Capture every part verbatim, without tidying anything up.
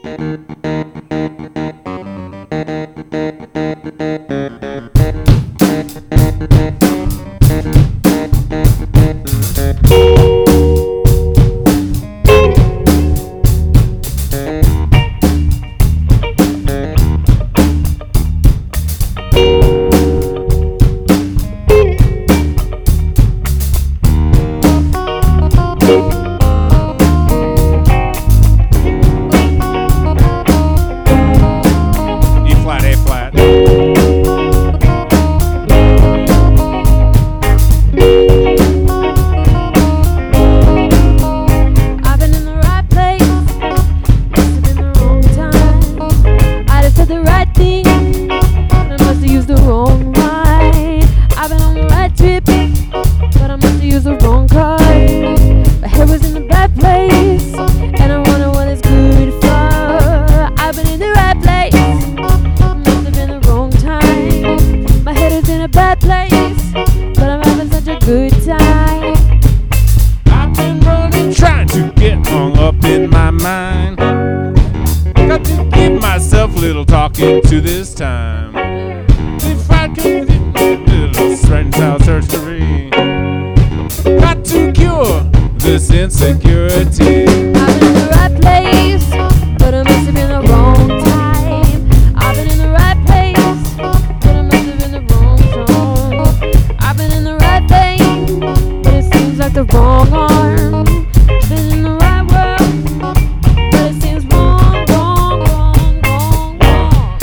To this time, if I can get a little strength out surgery, got to cure this insecurity. I've been in the right place, but I must have been the wrong time. I've been in the right place, but I must have been the wrong song. I've been in the right vein, but it seems like the wrong arm. Been in the right world, but it seems wrong, wrong, wrong, wrong, wrong.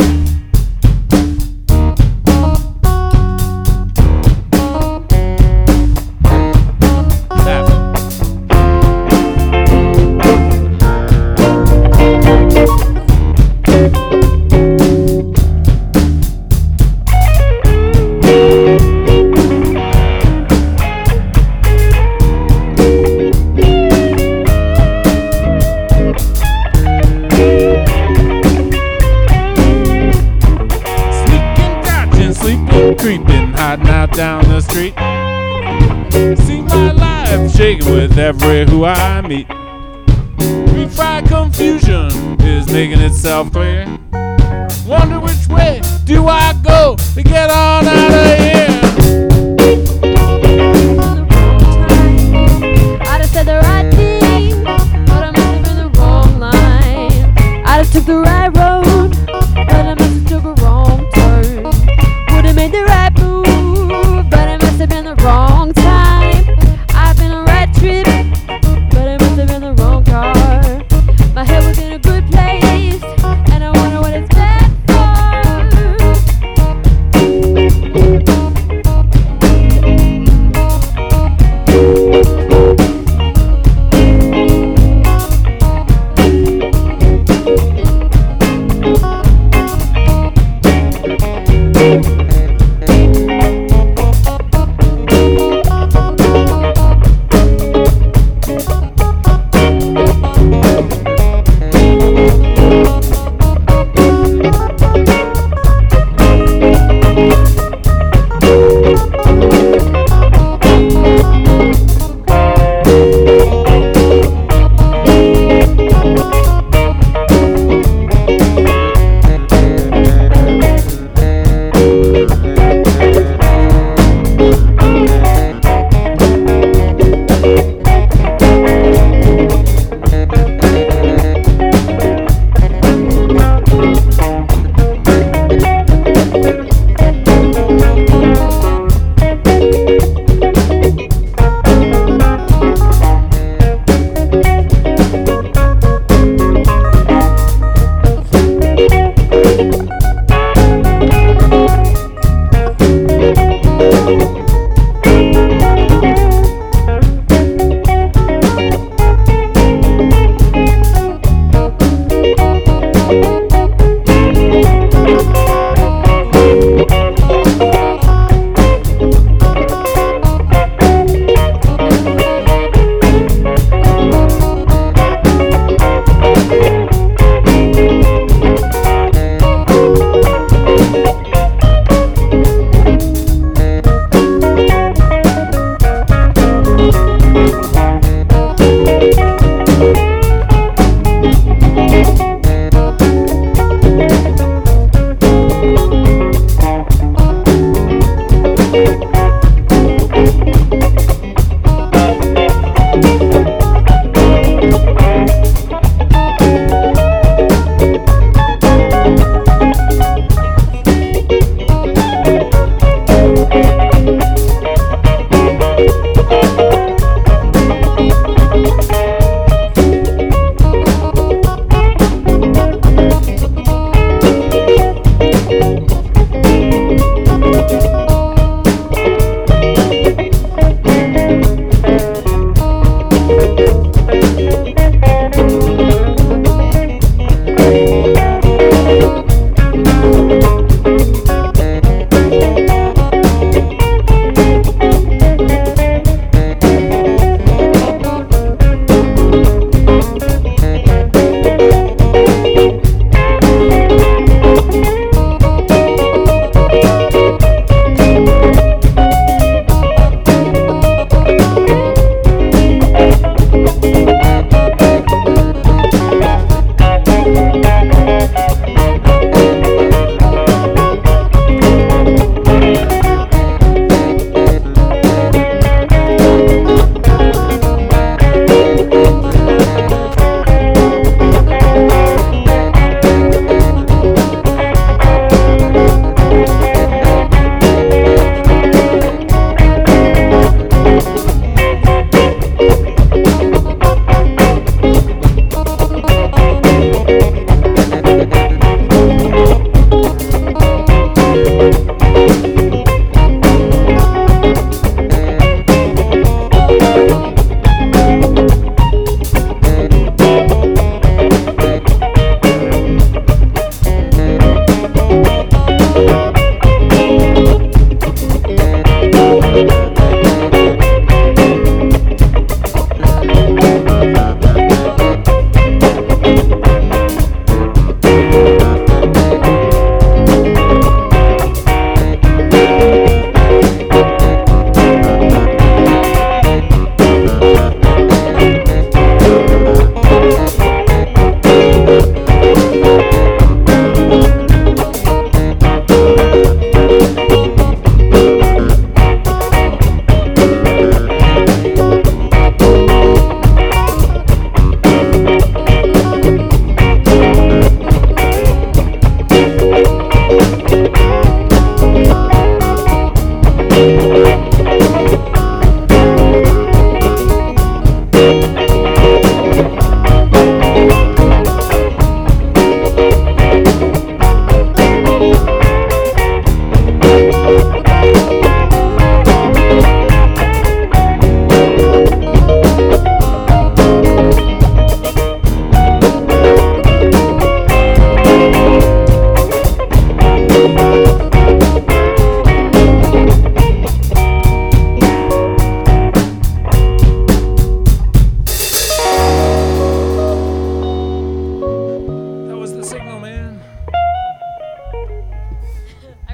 Creeping, hiding out down the street. See my life shaking with every who I meet. Refried confusion is making itself clear. Wonder which way do I go to get on